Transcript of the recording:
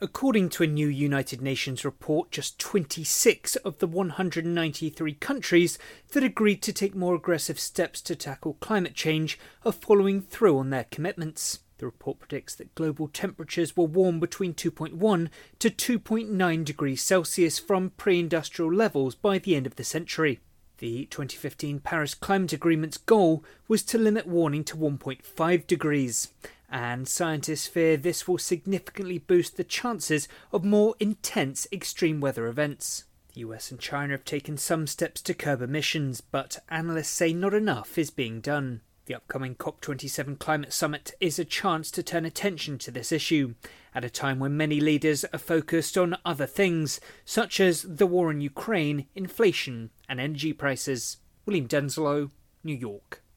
According to a new United Nations report, just 26 of the 193 countries that agreed to take more aggressive steps to tackle climate change are following through on their commitments. The report predicts that global temperatures will warm between 2.1 to 2.9 degrees Celsius from pre-industrial levels by the end of the century. The 2015 Paris Climate Agreement's goal was to limit warming to 1.5 degrees, and scientists fear this will significantly boost the chances of more intense extreme weather events. The US and China have taken some steps to curb emissions, but analysts say not enough is being done. The upcoming COP27 climate summit is a chance to turn attention to this issue, at a time when many leaders are focused on other things, such as the war in Ukraine, inflation and energy prices. William Denslow, New York.